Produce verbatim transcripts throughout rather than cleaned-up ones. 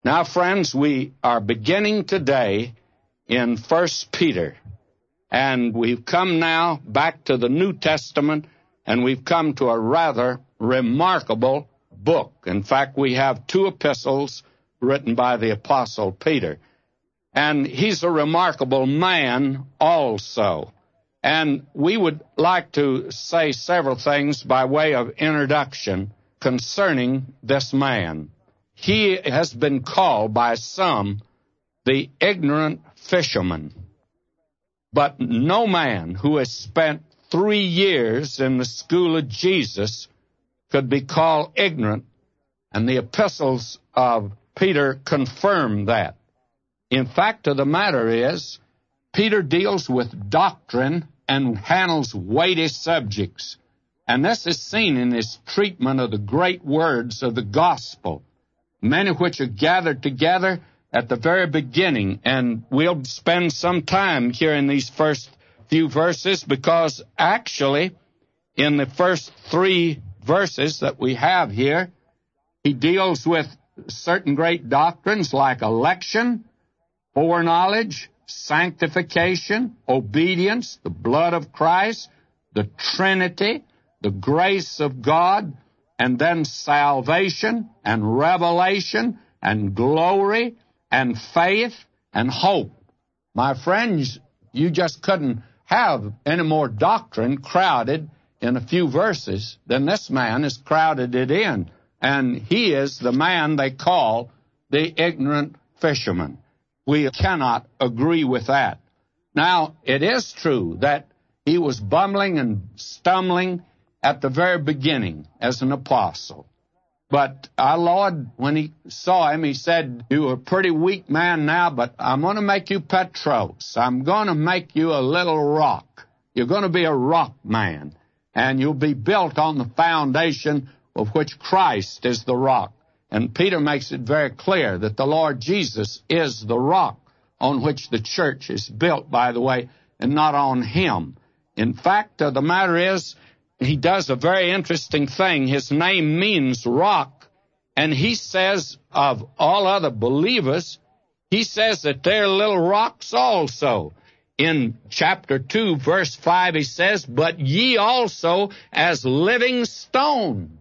Now, friends, we are beginning today in First Peter, and we've come now back to the New Testament, and we've come to a rather remarkable book. In fact, we have two epistles written by the Apostle Peter, and he's a remarkable man also. And we would like to say several things by way of introduction concerning this man. He has been called by some the ignorant fisherman. But no man who has spent three years in the school of Jesus could be called ignorant, and the epistles of Peter confirm that. In fact of the matter is, Peter deals with doctrine and handles weighty subjects, and this is seen in his treatment of the great words of the gospel, many of which are gathered together at the very beginning. And we'll spend some time here in these first few verses, because actually in the first three verses that we have here, he deals with certain great doctrines like election, foreknowledge, sanctification, obedience, the blood of Christ, the Trinity, the grace of God, and then salvation and revelation and glory and faith and hope. My friends, you just couldn't have any more doctrine crowded in a few verses than this man has crowded it in. And he is the man they call the ignorant fisherman. We cannot agree with that. Now, it is true that he was bumbling and stumbling at the very beginning as an apostle. But our Lord, when he saw him, he said, "You're a pretty weak man now, but I'm going to make you Petros. I'm going to make you a little rock. You're going to be a rock man, and you'll be built on the foundation of which Christ is the rock." And Peter makes it very clear that the Lord Jesus is the rock on which the church is built, by the way, and not on him. In fact, uh, the matter is, he does a very interesting thing. His name means rock, and he says of all other believers, he says that they're little rocks also. In chapter two, verse five, he says, "But ye also as living stones."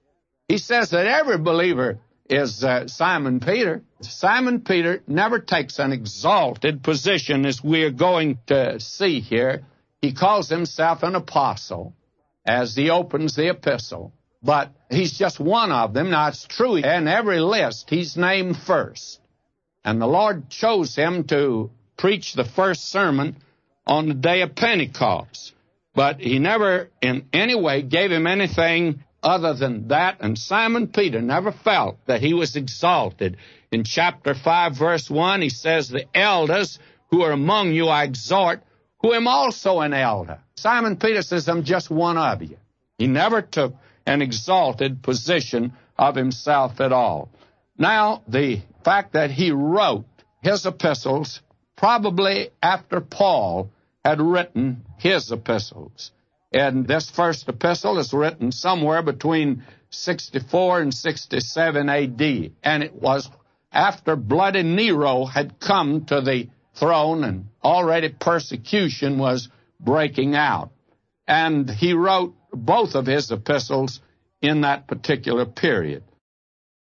He says that every believer is uh, Simon Peter. Simon Peter never takes an exalted position, as we're going to see here. He calls himself an apostle as he opens the epistle, but he's just one of them. Now, it's true, in every list, he's named first. And the Lord chose him to preach the first sermon on the day of Pentecost. But he never in any way gave him anything other than that, and Simon Peter never felt that he was exalted. In chapter five, verse one, he says, "The elders who are among you I exhort, who am also an elder." Simon Peter says, "I'm just one of you." He never took an exalted position of himself at all. Now, the fact that he wrote his epistles probably after Paul had written his epistles. And this first epistle is written somewhere between sixty-four and sixty-seven A D. And it was after bloody Nero had come to the throne and already persecution was breaking out. And he wrote both of his epistles in that particular period.